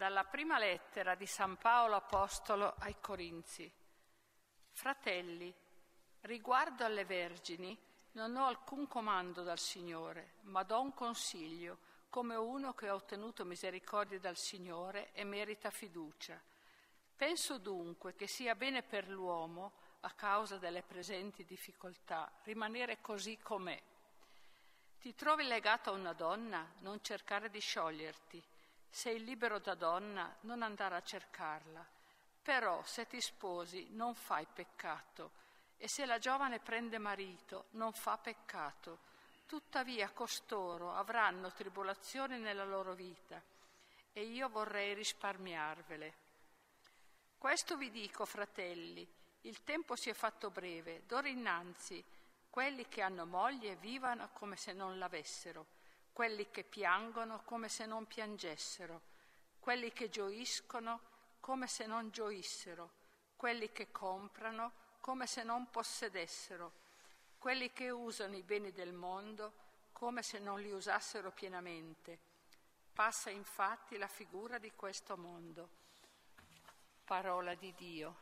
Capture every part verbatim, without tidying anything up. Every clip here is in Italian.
Dalla prima lettera di San Paolo Apostolo ai Corinzi. Fratelli, riguardo alle vergini, non ho alcun comando dal Signore, ma do un consiglio, come uno che ha ottenuto misericordia dal Signore e merita fiducia. Penso dunque che sia bene per l'uomo, a causa delle presenti difficoltà, rimanere così com'è. Ti trovi legato a una donna? Non cercare di scioglierti. Sei libero da donna, non andare a cercarla. Però se ti sposi non fai peccato, e se la giovane prende marito non fa peccato. Tuttavia costoro avranno tribolazioni nella loro vita, e io vorrei risparmiarvele. Questo vi dico, fratelli, il tempo si è fatto breve, d'ora innanzi quelli che hanno moglie vivano come se non l'avessero, quelli che piangono come se non piangessero, quelli che gioiscono come se non gioissero, quelli che comprano come se non possedessero, quelli che usano i beni del mondo come se non li usassero pienamente. Passa infatti la figura di questo mondo. Parola di Dio.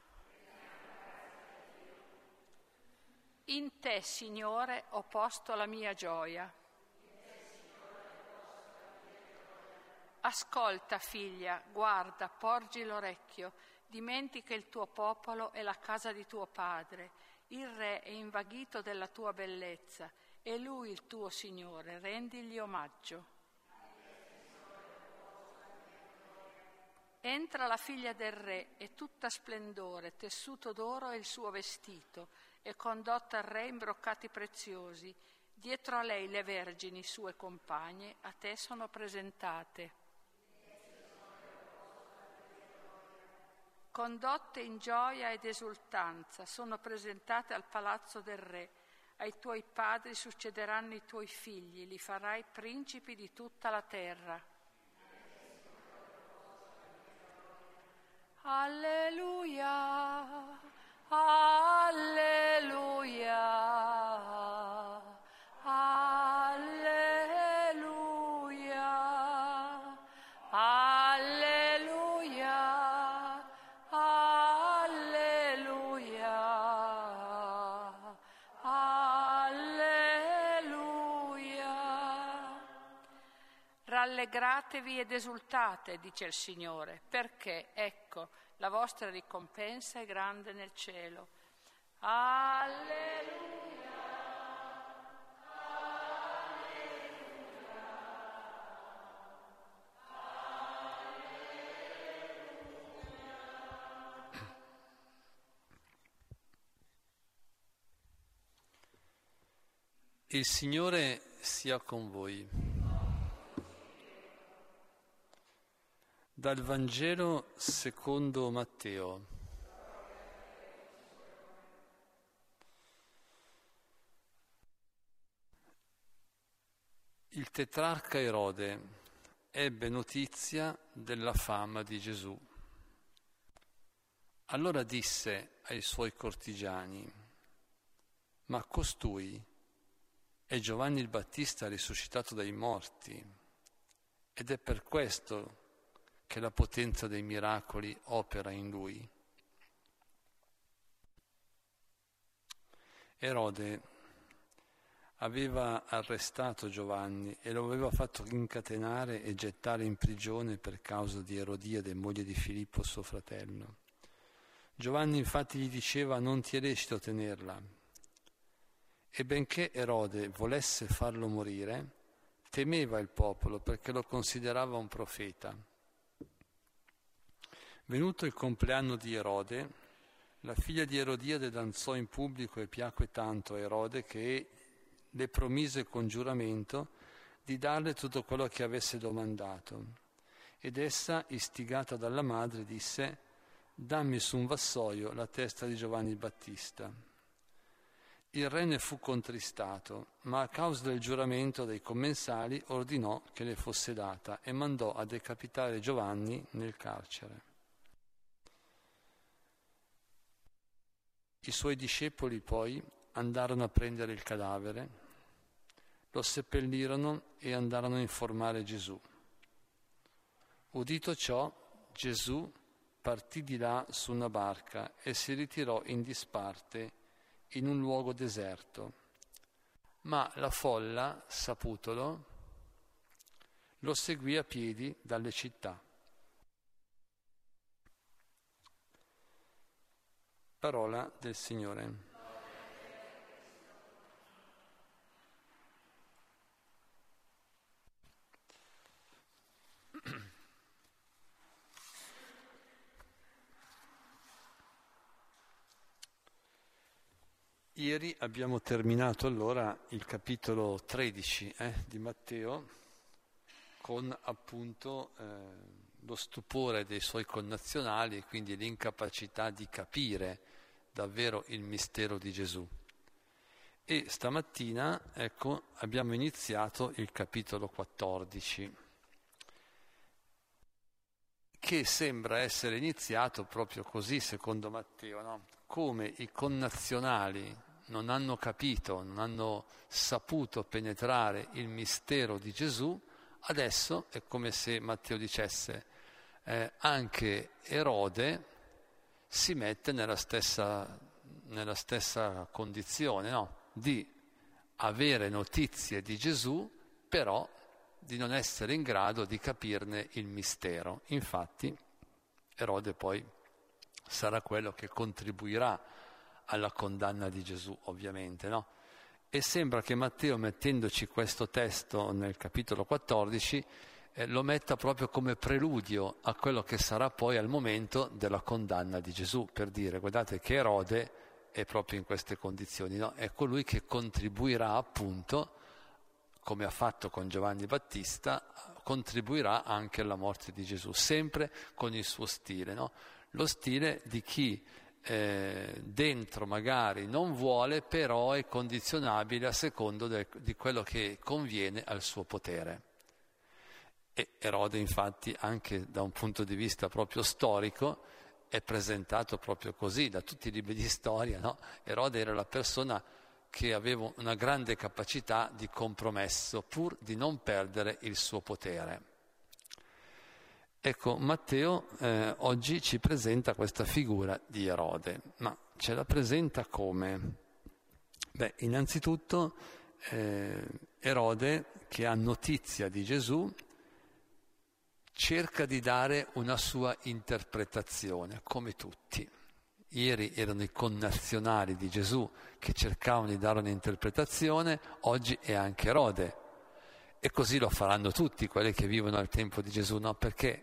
In te, Signore, ho posto la mia gioia. Ascolta, figlia, guarda, porgi l'orecchio, dimentica il tuo popolo e la casa di tuo padre. Il re è invaghito della tua bellezza, e lui il tuo Signore, rendigli omaggio. Entra la figlia del re, è tutta splendore, tessuto d'oro è il suo vestito, e condotta al re in broccati preziosi. Dietro a lei le vergini, sue compagne, a te sono presentate. Condotte in gioia ed esultanza, sono presentate al palazzo del re. Ai tuoi padri succederanno i tuoi figli, li farai principi di tutta la terra. Alleluia, alleluia, alleluia, alleluia, alleluia, alleluia. Rallegratevi ed esultate, dice il Signore, perché, ecco, la vostra ricompensa è grande nel cielo. Alleluia, alleluia. Il Signore sia con voi. Dal Vangelo secondo Matteo. Il tetrarca Erode ebbe notizia della fama di Gesù. Allora disse ai suoi cortigiani: ma costui è Giovanni il Battista risuscitato dai morti, ed è per questo che la potenza dei miracoli opera in lui. Erode aveva arrestato Giovanni e lo aveva fatto incatenare e gettare in prigione per causa di Erodiade, moglie di Filippo, suo fratello. Giovanni infatti gli diceva: non ti è lecito tenerla. E benché Erode volesse farlo morire, temeva il popolo perché lo considerava un profeta. Venuto il compleanno di Erode, la figlia di Erodiade danzò in pubblico e piacque tanto a Erode che le promise con giuramento di darle tutto quello che avesse domandato. Ed essa, istigata dalla madre, disse: dammi su un vassoio la testa di Giovanni il Battista. Il re ne fu contristato, ma a causa del giuramento dei commensali ordinò che le fosse data e mandò a decapitare Giovanni nel carcere. I suoi discepoli poi andarono a prendere il cadavere, lo seppellirono e andarono a informare Gesù. Udito ciò, Gesù partì di là su una barca e si ritirò in disparte in un luogo deserto. Ma la folla, saputolo, lo seguì a piedi dalle città. Parola del Signore. Ieri abbiamo terminato allora il capitolo tredici eh, di Matteo con appunto eh, lo stupore dei suoi connazionali e quindi l'incapacità di capire davvero il mistero di Gesù. E stamattina, ecco, abbiamo iniziato il capitolo quattordici, che sembra essere iniziato proprio così, secondo Matteo, no? Come i connazionali non hanno capito, non hanno saputo penetrare il mistero di Gesù, adesso è come se Matteo dicesse eh, anche Erode si mette nella stessa, nella stessa condizione, no? Di avere notizie di Gesù, però di non essere in grado di capirne il mistero. Infatti Erode poi sarà quello che contribuirà alla condanna di Gesù, ovviamente, no? E sembra che Matteo, mettendoci questo testo nel capitolo quattordici, eh, lo metta proprio come preludio a quello che sarà poi al momento della condanna di Gesù, per dire, guardate che Erode è proprio in queste condizioni, no? È colui che contribuirà appunto, come ha fatto con Giovanni Battista, contribuirà anche alla morte di Gesù, sempre con il suo stile, no? Lo stile di chi eh, dentro magari non vuole, però è condizionabile a secondo de, di quello che conviene al suo potere. E Erode infatti anche da un punto di vista proprio storico è presentato proprio così, da tutti i libri di storia, no? Erode era la persona che aveva una grande capacità di compromesso pur di non perdere il suo potere. Ecco, Matteo eh, oggi ci presenta questa figura di Erode, ma ce la presenta come? Beh, innanzitutto eh, Erode, che ha notizia di Gesù, cerca di dare una sua interpretazione, come tutti. Ieri erano i connazionali di Gesù che cercavano di dare un'interpretazione, oggi è anche Erode. E così lo faranno tutti quelli che vivono al tempo di Gesù, no? Perché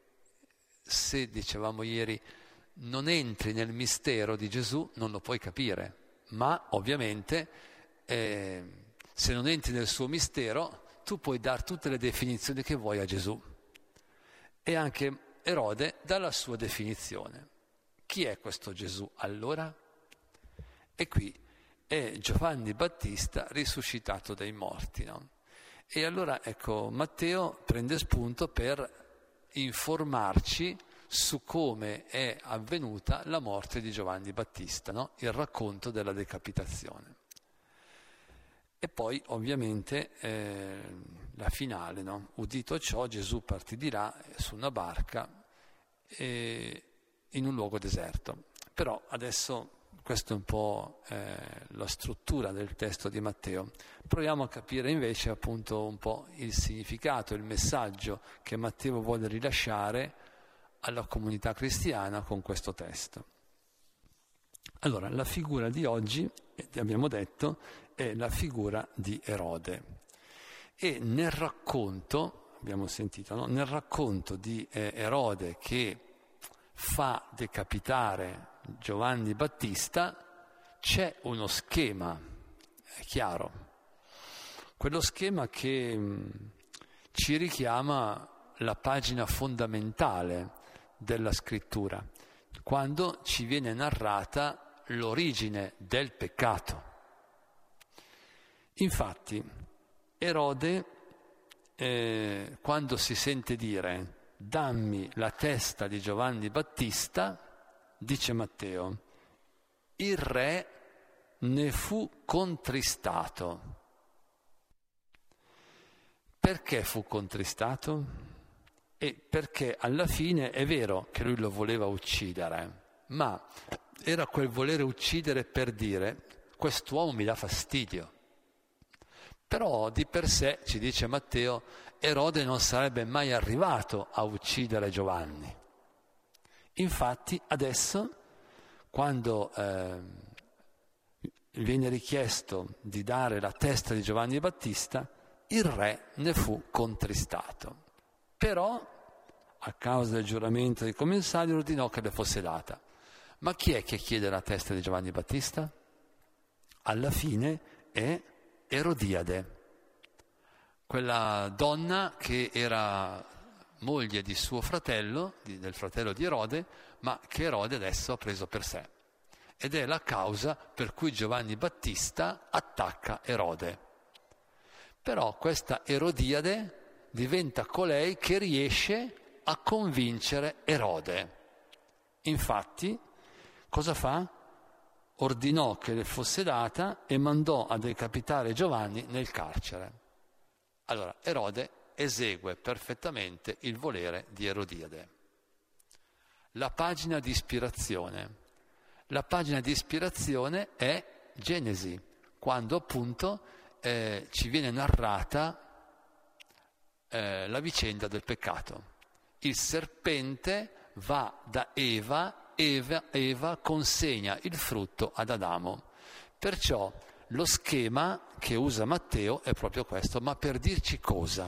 se, dicevamo ieri, non entri nel mistero di Gesù non lo puoi capire, ma ovviamente eh, se non entri nel suo mistero tu puoi dare tutte le definizioni che vuoi a Gesù. E anche Erode dà la sua definizione. Chi è questo Gesù allora? E qui è Giovanni Battista risuscitato dai morti, no? E allora ecco, Matteo prende spunto per informarci su come è avvenuta la morte di Giovanni Battista, no? Il racconto della decapitazione. E poi ovviamente eh, la finale, no? Udito ciò, Gesù partì di là su una barca e in un luogo deserto. Però adesso questa è un po' eh, la struttura del testo di Matteo. Proviamo a capire invece appunto un po' il significato, il messaggio che Matteo vuole rilasciare alla comunità cristiana con questo testo. Allora, la figura di oggi, abbiamo detto, è la figura di Erode. E nel racconto, abbiamo sentito, no? Nel racconto di eh, Erode che fa decapitare Giovanni Battista c'è uno schema, è chiaro, quello schema che mh, ci richiama la pagina fondamentale della scrittura, quando ci viene narrata l'origine del peccato. Infatti Erode, eh, quando si sente dire dammi la testa di Giovanni Battista, dice Matteo, il re ne fu contristato. Perché fu contristato? E perché alla fine è vero che lui lo voleva uccidere, ma era quel volere uccidere per dire quest'uomo mi dà fastidio. Però di per sé, ci dice Matteo, Erode non sarebbe mai arrivato a uccidere Giovanni. Infatti adesso, quando eh, viene richiesto di dare la testa di Giovanni Battista, il re ne fu contristato. Però, a causa del giuramento dei commissari, ordinò che le fosse data. Ma chi è che chiede la testa di Giovanni Battista? Alla fine è Erodiade, quella donna che era moglie di suo fratello, di, del fratello di Erode, ma che Erode adesso ha preso per sé. Ed è la causa per cui Giovanni Battista attacca Erode. Però questa Erodiade diventa colei che riesce a convincere Erode. Infatti, cosa fa? Ordinò che le fosse data e mandò a decapitare Giovanni nel carcere. Allora, Erode esegue perfettamente il volere di Erodiade. La pagina di ispirazione. La pagina di ispirazione è Genesi, quando appunto eh, ci viene narrata eh, la vicenda del peccato. Il serpente va da Eva, Eva, Eva consegna il frutto ad Adamo. Perciò lo schema che usa Matteo è proprio questo, ma per dirci cosa?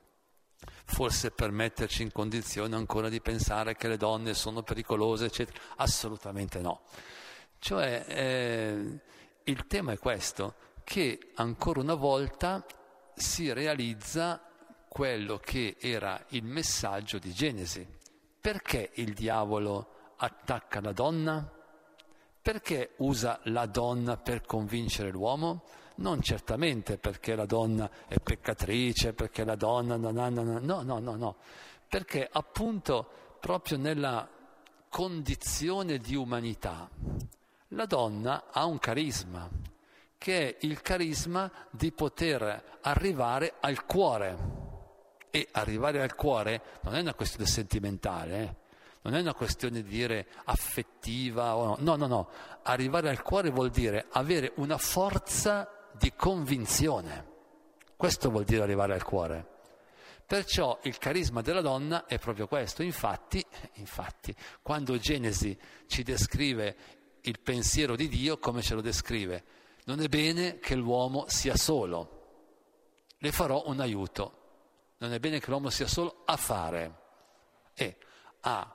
Forse per metterci in condizione ancora di pensare che le donne sono pericolose, eccetera. Assolutamente no. Cioè, eh, il tema è questo, che ancora una volta si realizza quello che era il messaggio di Genesi. Perché il diavolo attacca la donna? Perché usa la donna per convincere l'uomo? Non certamente perché la donna è peccatrice, perché la donna non ha... No, no, no, no. Perché appunto proprio nella condizione di umanità la donna ha un carisma, che è il carisma di poter arrivare al cuore. E arrivare al cuore non è una questione sentimentale, eh? Non è una questione di dire affettiva o no. No, no, no. Arrivare al cuore vuol dire avere una forza di convinzione. Questo vuol dire arrivare al cuore. Perciò il carisma della donna è proprio questo. Infatti, infatti, quando Genesi ci descrive il pensiero di Dio, come ce lo descrive? Non è bene che l'uomo sia solo. Le farò un aiuto. Non è bene che l'uomo sia solo a fare e a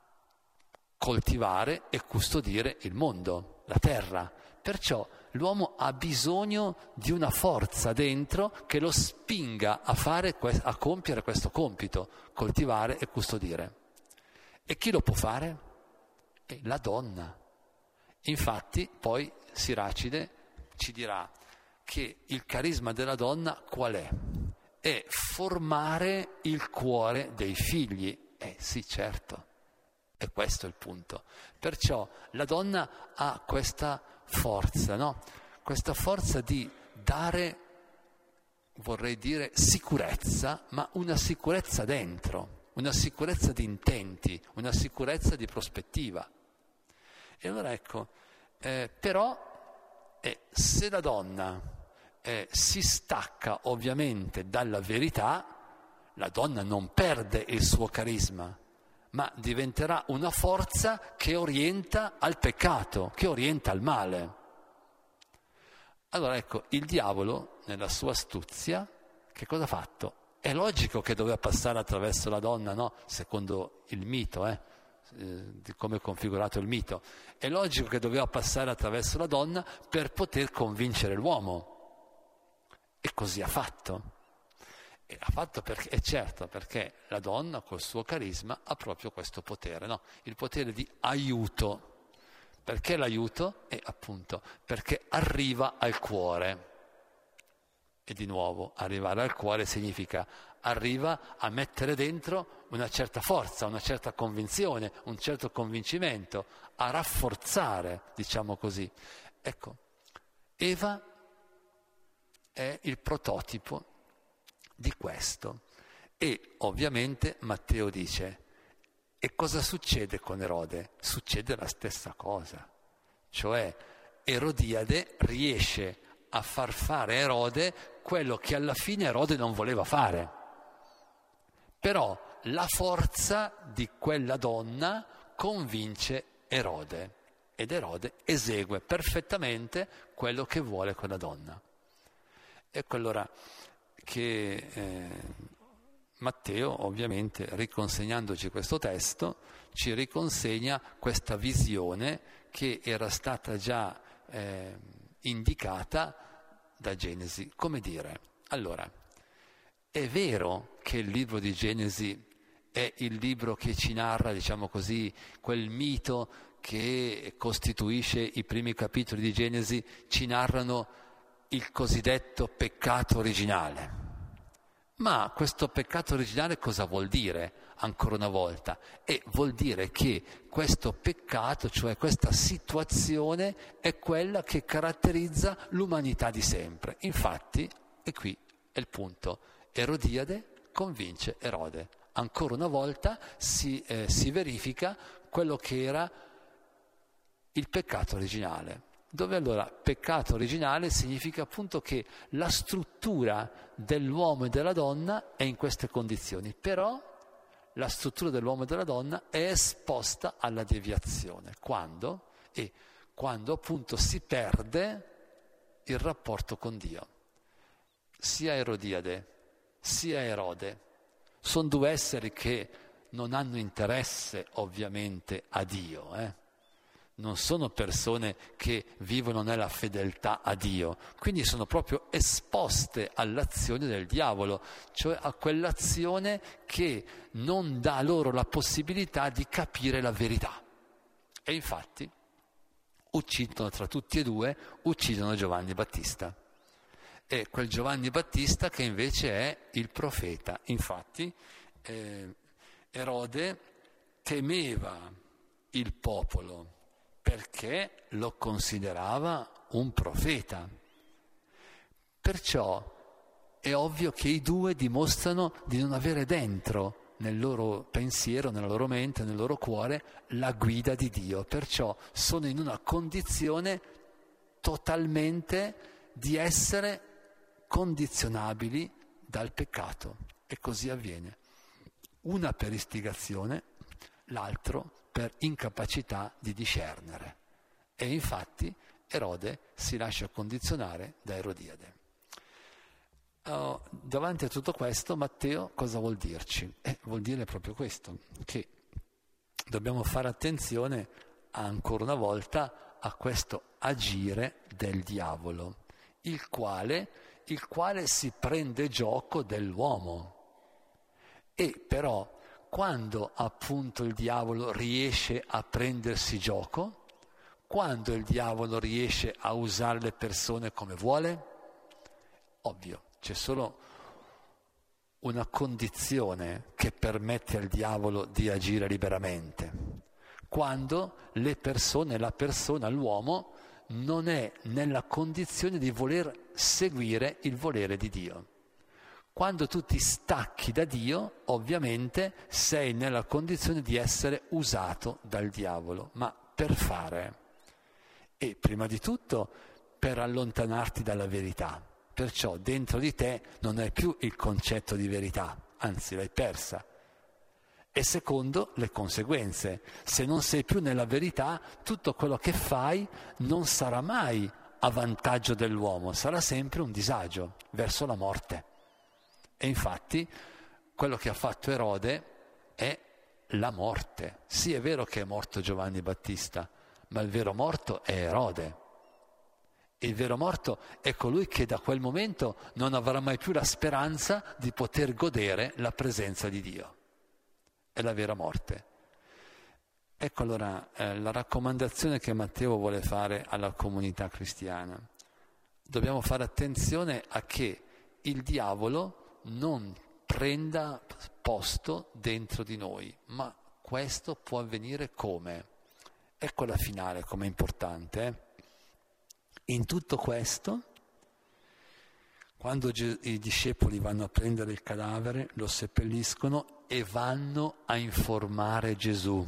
coltivare e custodire il mondo, la terra. Perciò l'uomo ha bisogno di una forza dentro che lo spinga a fare, a compiere questo compito, coltivare e custodire. E chi lo può fare? È la donna. Infatti poi Siracide ci dirà che il carisma della donna qual è? È formare il cuore dei figli. Eh sì, certo. E questo è il punto. Perciò la donna ha questa forza, no? Questa forza di dare, vorrei dire, sicurezza, ma una sicurezza dentro, una sicurezza di intenti, una sicurezza di prospettiva. E allora ecco, eh, però eh, se la donna eh, si stacca ovviamente dalla verità, la donna non perde il suo carisma, ma diventerà una forza che orienta al peccato, che orienta al male. Allora ecco, il diavolo, nella sua astuzia, che cosa ha fatto? È logico che doveva passare attraverso la donna, no? Secondo il mito, eh? Eh, di come è configurato il mito. È logico che doveva passare attraverso la donna per poter convincere l'uomo. E così ha fatto. E ha fatto perché, è certo, perché la donna col suo carisma ha proprio questo potere, no? Il potere di aiuto. Perché l'aiuto? È appunto perché arriva al cuore. E di nuovo, arrivare al cuore significa arriva a mettere dentro una certa forza, una certa convinzione, un certo convincimento, a rafforzare, diciamo così. Ecco, Eva è il prototipo di questo. E ovviamente Matteo dice: e cosa succede con Erode? Succede la stessa cosa, cioè Erodiade riesce a far fare a Erode quello che alla fine Erode non voleva fare. Però la forza di quella donna convince Erode ed Erode esegue perfettamente quello che vuole quella donna. Ecco allora che eh, Matteo, ovviamente, riconsegnandoci questo testo, ci riconsegna questa visione che era stata già eh, indicata da Genesi. Come dire? Allora, è vero che il libro di Genesi è il libro che ci narra, diciamo così, quel mito che costituisce i primi capitoli di Genesi, ci narrano il cosiddetto peccato originale. Ma questo peccato originale cosa vuol dire, ancora una volta? E vuol dire che questo peccato, cioè questa situazione, è quella che caratterizza l'umanità di sempre. Infatti, e qui è il punto, Erodiade convince Erode. Ancora una volta si, eh, si verifica quello che era il peccato originale. Dove allora peccato originale significa appunto che la struttura dell'uomo e della donna è in queste condizioni, però la struttura dell'uomo e della donna è esposta alla deviazione. Quando? E quando appunto si perde il rapporto con Dio. Sia Erodiade sia Erode sono due esseri che non hanno interesse ovviamente a Dio, eh? Non sono persone che vivono nella fedeltà a Dio, quindi sono proprio esposte all'azione del diavolo, cioè a quell'azione che non dà loro la possibilità di capire la verità. E infatti uccidono, tra tutti e due, uccidono Giovanni Battista. E quel Giovanni Battista che invece è il profeta. Infatti eh, Erode temeva il popolo perché lo considerava un profeta. Perciò è ovvio che i due dimostrano di non avere dentro, nel loro pensiero, nella loro mente, nel loro cuore, la guida di Dio. Perciò sono in una condizione totalmente di essere condizionabili dal peccato. E così avviene. Una per istigazione, l'altro per incapacità di discernere. E infatti Erode si lascia condizionare da Erodiade. Uh, davanti a tutto questo Matteo cosa vuol dirci? Eh, vuol dire proprio questo, che dobbiamo fare attenzione ancora una volta a questo agire del diavolo, il quale, il quale si prende gioco dell'uomo. E però quando appunto il diavolo riesce a prendersi gioco, quando il diavolo riesce a usare le persone come vuole, ovvio, c'è solo una condizione che permette al diavolo di agire liberamente. Quando le persone, la persona, l'uomo, non è nella condizione di voler seguire il volere di Dio. Quando tu ti stacchi da Dio, ovviamente sei nella condizione di essere usato dal diavolo, ma per fare. E prima di tutto per allontanarti dalla verità. Perciò dentro di te non hai più il concetto di verità, anzi l'hai persa. E secondo, le conseguenze. Se non sei più nella verità, tutto quello che fai non sarà mai a vantaggio dell'uomo, sarà sempre un disagio verso la morte. E infatti quello che ha fatto Erode è la morte. Sì, è vero che è morto Giovanni Battista, ma il vero morto è Erode. Il vero morto è colui che da quel momento non avrà mai più la speranza di poter godere la presenza di Dio. È la vera morte. Ecco allora eh, la raccomandazione che Matteo vuole fare alla comunità cristiana. Dobbiamo fare attenzione a che il diavolo non prenda posto dentro di noi, ma questo può avvenire come? Ecco la finale come è importante. Eh? In tutto questo, Quando Ge- i discepoli vanno a prendere il cadavere, lo seppelliscono e vanno a informare Gesù.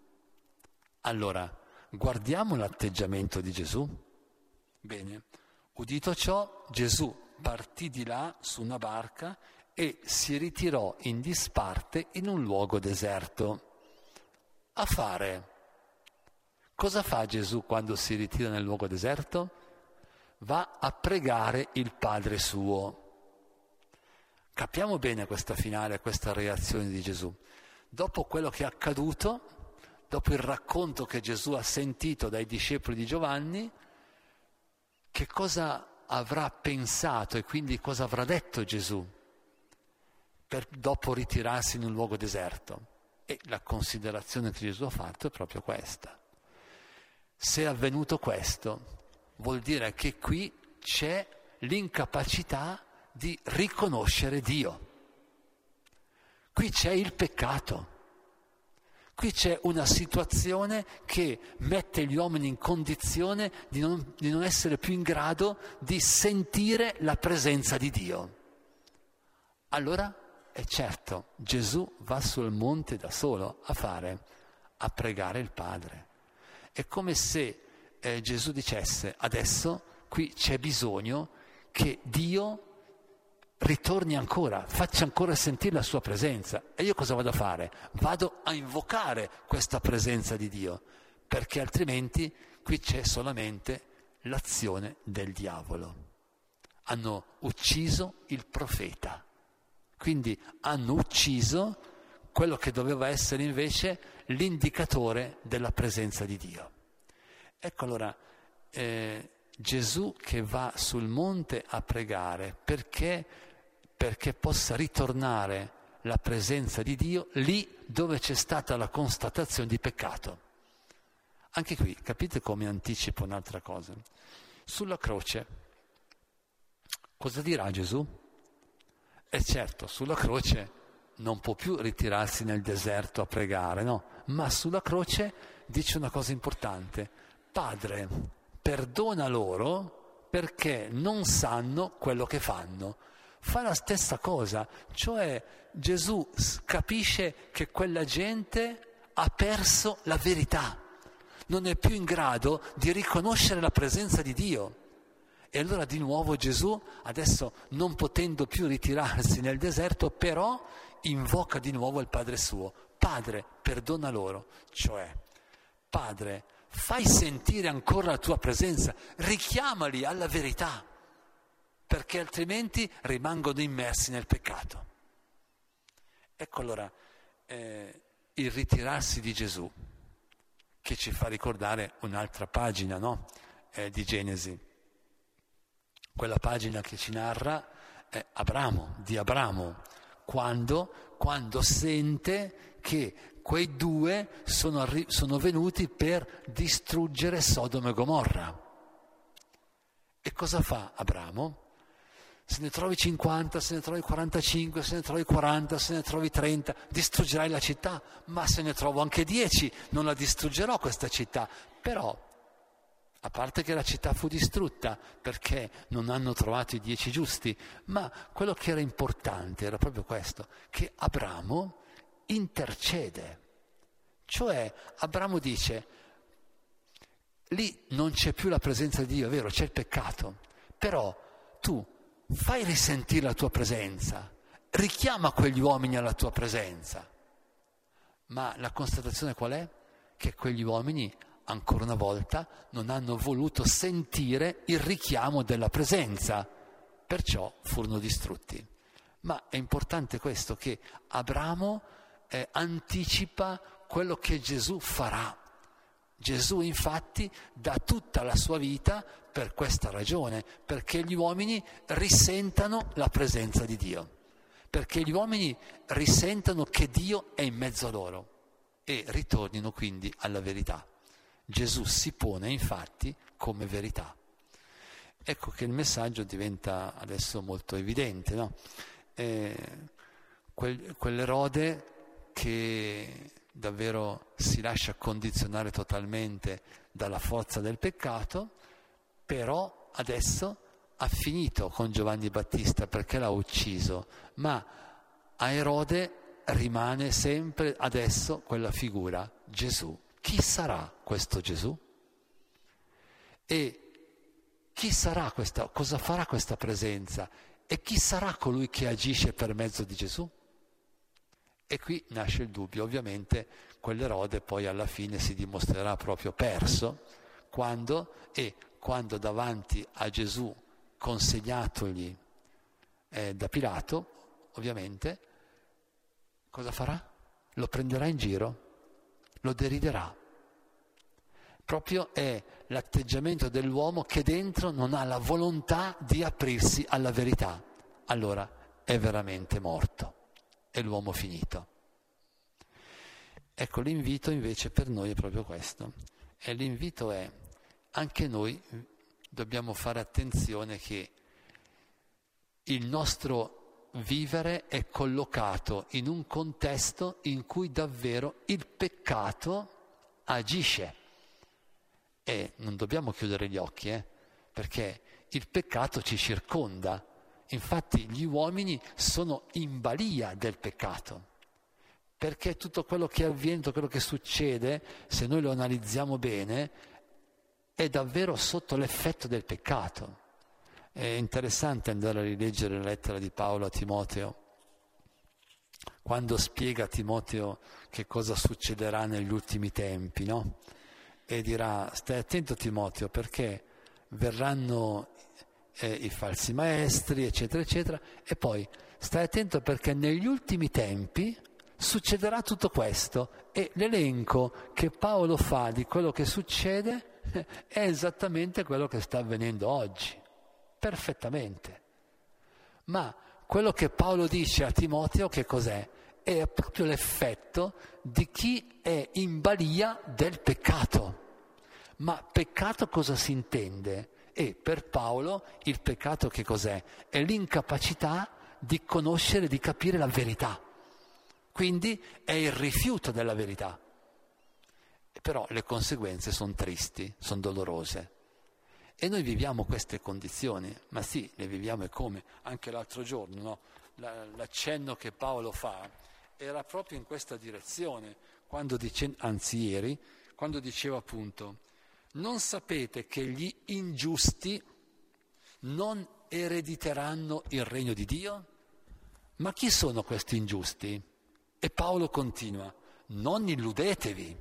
Allora, guardiamo l'atteggiamento di Gesù. Bene, udito ciò, Gesù partì di là su una barca e si ritirò in disparte in un luogo deserto. A fare. Cosa fa Gesù quando si ritira nel luogo deserto? Va a pregare il Padre suo. Capiamo bene questa finale, questa reazione di Gesù. Dopo quello che è accaduto, dopo il racconto che Gesù ha sentito dai discepoli di Giovanni, che cosa avrà pensato e quindi cosa avrà detto Gesù per dopo ritirarsi in un luogo deserto? E la considerazione che Gesù ha fatto è proprio questa. Se è avvenuto questo, vuol dire che qui c'è l'incapacità di riconoscere Dio. Qui c'è il peccato. Qui c'è una situazione che mette gli uomini in condizione di non, di non essere più in grado di sentire la presenza di Dio. Allora, è certo, Gesù va sul monte da solo a fare, a pregare il Padre. È come se eh, Gesù dicesse: adesso qui c'è bisogno che Dio ritorni ancora, faccia ancora sentire la sua presenza. E io cosa vado a fare? Vado a invocare questa presenza di Dio, perché altrimenti qui c'è solamente l'azione del diavolo. Hanno ucciso il profeta, quindi hanno ucciso quello che doveva essere invece l'indicatore della presenza di Dio. Ecco allora eh, Gesù che va sul monte a pregare perché, perché possa ritornare la presenza di Dio lì dove c'è stata la constatazione di peccato. Anche qui, capite come anticipo un'altra cosa? Sulla croce, cosa dirà Gesù? E certo, sulla croce non può più ritirarsi nel deserto a pregare, no? Ma sulla croce dice una cosa importante: Padre, perdona loro perché non sanno quello che fanno. Fa la stessa cosa, cioè Gesù capisce che quella gente ha perso la verità, non è più in grado di riconoscere la presenza di Dio. E allora di nuovo Gesù, adesso non potendo più ritirarsi nel deserto, però invoca di nuovo il Padre suo. Padre, perdona loro, cioè, Padre, fai sentire ancora la tua presenza, richiamali alla verità, perché altrimenti rimangono immersi nel peccato. Ecco allora eh, il ritirarsi di Gesù, che ci fa ricordare un'altra pagina, no? eh, di Genesi. Quella pagina che ci narra eh, Abramo, di Abramo, quando, quando sente che quei due sono, arri- sono venuti per distruggere Sodoma e Gomorra. E cosa fa Abramo? Se ne trovi cinquanta, se ne trovi quarantacinque, se ne trovi quaranta, se ne trovi trenta, distruggerai la città, ma se ne trovo anche dieci, non la distruggerò questa città. Però, a parte che la città fu distrutta perché non hanno trovato i dieci giusti, ma quello che era importante era proprio questo, che Abramo intercede. Cioè Abramo dice: lì non c'è più la presenza di Dio, è vero, c'è il peccato, però tu fai risentire la tua presenza, richiama quegli uomini alla tua presenza. Ma la constatazione qual è? Che quegli uomini ancora una volta non hanno voluto sentire il richiamo della presenza, perciò furono distrutti. Ma è importante questo, che Abramo eh, anticipa quello che Gesù farà. Gesù infatti dà tutta la sua vita per questa ragione, perché gli uomini risentano la presenza di Dio, perché gli uomini risentano che Dio è in mezzo a loro e ritornino quindi alla verità. Gesù si pone infatti come verità. Ecco che il messaggio diventa adesso molto evidente, no? Eh, quel, quell'Erode che davvero si lascia condizionare totalmente dalla forza del peccato, però adesso ha finito con Giovanni Battista perché l'ha ucciso, ma a Erode rimane sempre adesso quella figura, Gesù. Chi sarà questo Gesù? E chi sarà questa, cosa farà questa presenza? E chi sarà colui che agisce per mezzo di Gesù? E qui nasce il dubbio. Ovviamente quell'Erode poi alla fine si dimostrerà proprio perso quando, e quando davanti a Gesù consegnatogli eh, da Pilato, ovviamente, cosa farà? Lo prenderà in giro, lo deriderà. Proprio è l'atteggiamento dell'uomo che dentro non ha la volontà di aprirsi alla verità. Allora è veramente morto, è l'uomo finito. Ecco, l'invito invece per noi è proprio questo. E l'invito è, anche noi dobbiamo fare attenzione che il nostro vivere è collocato in un contesto in cui davvero il peccato agisce. E non dobbiamo chiudere gli occhi, eh, perché il peccato ci circonda. Infatti gli uomini sono in balia del peccato, perché tutto quello che avviene, tutto quello che succede, se noi lo analizziamo bene, è davvero sotto l'effetto del peccato. È interessante andare a rileggere la lettera di Paolo a Timoteo, quando spiega a Timoteo che cosa succederà negli ultimi tempi, no? E dirà: stai attento Timoteo, perché verranno eh, i falsi maestri, eccetera, eccetera, e poi stai attento perché negli ultimi tempi succederà tutto questo. E l'elenco che Paolo fa di quello che succede è esattamente quello che sta avvenendo oggi, perfettamente. Ma quello che Paolo dice a Timoteo che cos'è? È proprio l'effetto di chi è in balia del peccato. Ma peccato cosa si intende? E per Paolo il peccato che cos'è? È l'incapacità di conoscere, di capire la verità. Quindi è il rifiuto della verità. Però le conseguenze sono tristi, sono dolorose. E noi viviamo queste condizioni, ma sì, le viviamo e come? Anche l'altro giorno, no? La, l'accenno che Paolo fa era proprio in questa direzione, quando dice, anzi ieri, quando diceva appunto: non sapete che gli ingiusti non erediteranno il regno di Dio? Ma chi sono questi ingiusti? E Paolo continua: non illudetevi,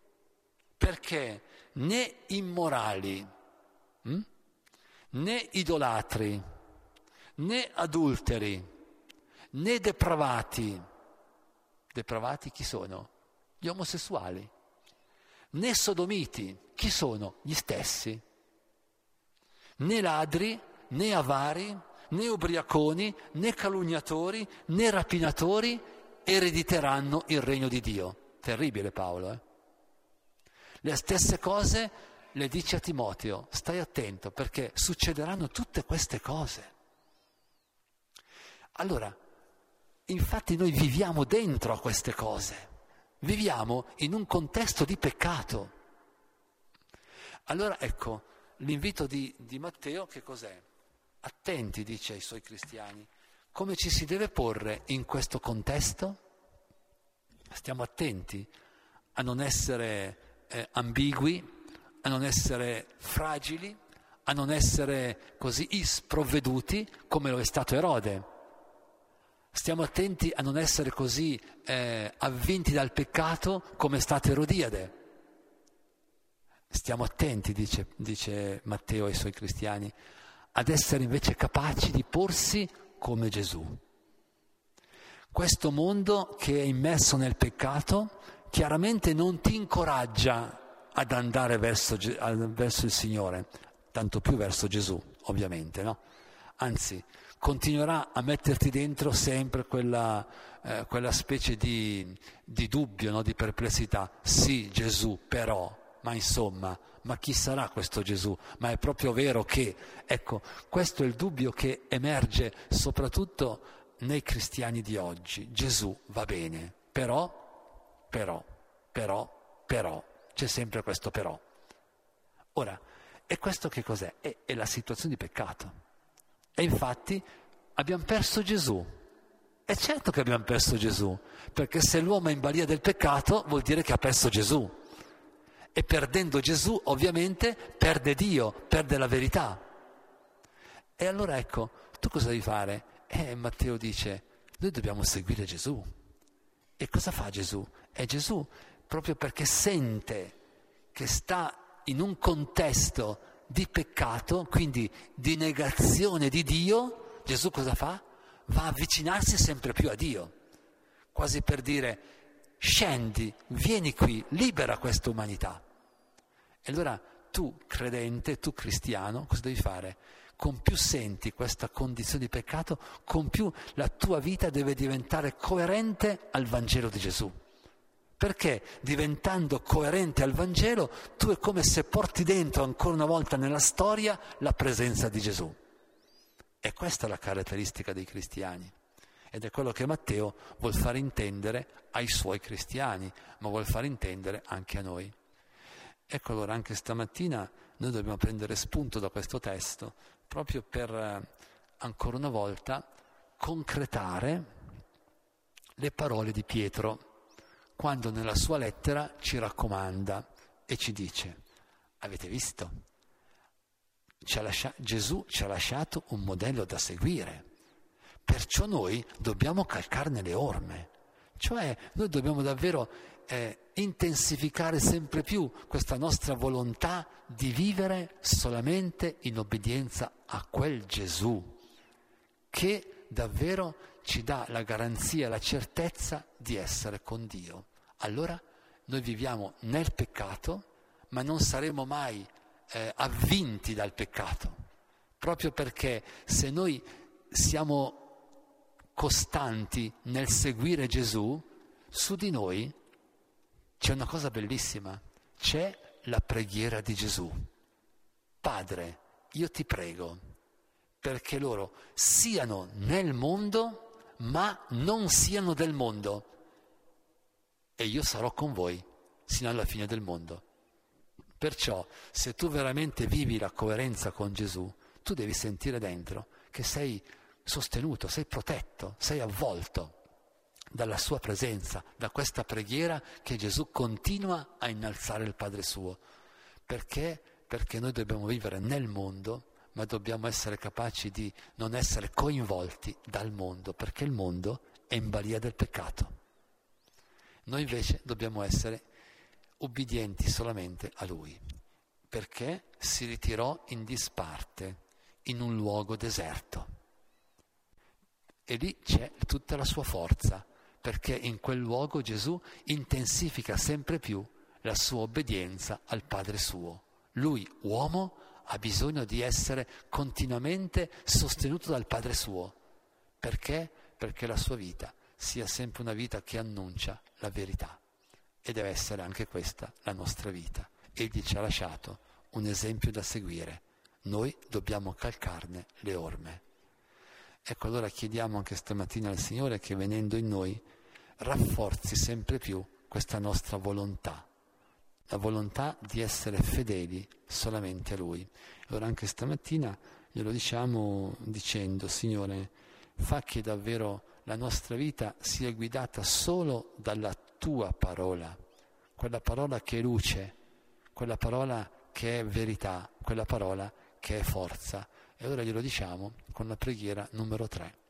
perché né immorali, hm? né idolatri, né adulteri, né depravati. Depravati chi sono? Gli omosessuali. Né sodomiti, chi sono? Gli stessi. Né ladri, né avari, né ubriaconi, né calunniatori, né rapinatori erediteranno il regno di Dio. Terribile Paolo, eh? Le stesse cose le dice a Timoteo: stai attento perché succederanno tutte queste cose. Allora, infatti noi viviamo dentro a queste cose. Viviamo in un contesto di peccato. Allora ecco, l'invito di, di Matteo che cos'è? Attenti, dice ai suoi cristiani, come ci si deve porre in questo contesto? Stiamo attenti a non essere eh, ambigui, a non essere fragili, a non essere così sprovveduti come lo è stato Erode. Stiamo attenti a non essere così eh, avvinti dal peccato come è stato Erodiade. Stiamo attenti, dice, dice Matteo ai suoi cristiani, ad essere invece capaci di porsi come Gesù. Questo mondo che è immerso nel peccato chiaramente non ti incoraggia ad andare verso, verso il Signore, tanto più verso Gesù, ovviamente, no? Anzi, continuerà a metterti dentro sempre quella, eh, quella specie di, di dubbio, no? Di perplessità. Sì, Gesù, però, ma insomma, ma chi sarà questo Gesù? Ma è proprio vero che, ecco, questo è il dubbio che emerge soprattutto nei cristiani di oggi. Gesù va bene, però, però, però, però, c'è sempre questo però. Ora, e questo che cos'è? È, è la situazione di peccato. E infatti abbiamo perso Gesù. È certo che abbiamo perso Gesù, perché se l'uomo è in balia del peccato vuol dire che ha perso Gesù. E perdendo Gesù, ovviamente, perde Dio, perde la verità. E allora ecco, tu cosa devi fare? Eh, Matteo dice, noi dobbiamo seguire Gesù. E cosa fa Gesù? È Gesù, proprio perché sente che sta in un contesto di peccato, quindi di negazione di Dio, Gesù cosa fa? Va a avvicinarsi sempre più a Dio, quasi per dire, scendi, vieni qui, libera questa umanità. E allora tu, credente, tu cristiano, cosa devi fare? Con più senti questa condizione di peccato, con più la tua vita deve diventare coerente al Vangelo di Gesù. Perché diventando coerente al Vangelo, tu è come se porti dentro ancora una volta nella storia la presenza di Gesù. E questa è la caratteristica dei cristiani. Ed è quello che Matteo vuol fare intendere ai suoi cristiani, ma vuol fare intendere anche a noi. Ecco allora anche stamattina noi dobbiamo prendere spunto da questo testo, proprio per eh, ancora una volta concretare le parole di Pietro, quando nella sua lettera ci raccomanda e ci dice, avete visto? Ci ha lascia- Gesù ci ha lasciato un modello da seguire, perciò noi dobbiamo calcarne le orme, cioè noi dobbiamo davvero eh, intensificare sempre più questa nostra volontà di vivere solamente in obbedienza a quel Gesù che davvero ci dà la garanzia, la certezza di essere con Dio. Allora noi viviamo nel peccato, ma non saremo mai eh, avvinti dal peccato, proprio perché se noi siamo costanti nel seguire Gesù, su di noi c'è una cosa bellissima, c'è la preghiera di Gesù. Padre, io ti prego perché loro siano nel mondo, ma non siano del mondo, e io sarò con voi sino alla fine del mondo. Perciò, se tu veramente vivi la coerenza con Gesù, tu devi sentire dentro che sei sostenuto, sei protetto, sei avvolto dalla sua presenza, da questa preghiera che Gesù continua a innalzare il Padre suo. Perché? Perché noi dobbiamo vivere nel mondo, ma dobbiamo essere capaci di non essere coinvolti dal mondo, perché il mondo è in balia del peccato. Noi invece dobbiamo essere ubbidienti solamente a Lui, perché si ritirò in disparte, in un luogo deserto. E lì c'è tutta la sua forza, perché in quel luogo Gesù intensifica sempre più la sua obbedienza al Padre suo. Lui, uomo, ha bisogno di essere continuamente sostenuto dal Padre suo. Perché? Perché la sua vita sia sempre una vita che annuncia la verità. E deve essere anche questa la nostra vita. Egli ci ha lasciato un esempio da seguire. Noi dobbiamo calcarne le orme. Ecco, allora chiediamo anche stamattina al Signore che venendo in noi rafforzi sempre più questa nostra volontà, la volontà di essere fedeli solamente a Lui. Allora anche stamattina glielo diciamo dicendo, Signore, fa che davvero la nostra vita sia guidata solo dalla Tua parola, quella parola che è luce, quella parola che è verità, quella parola che è forza. E allora glielo diciamo con la preghiera numero tre.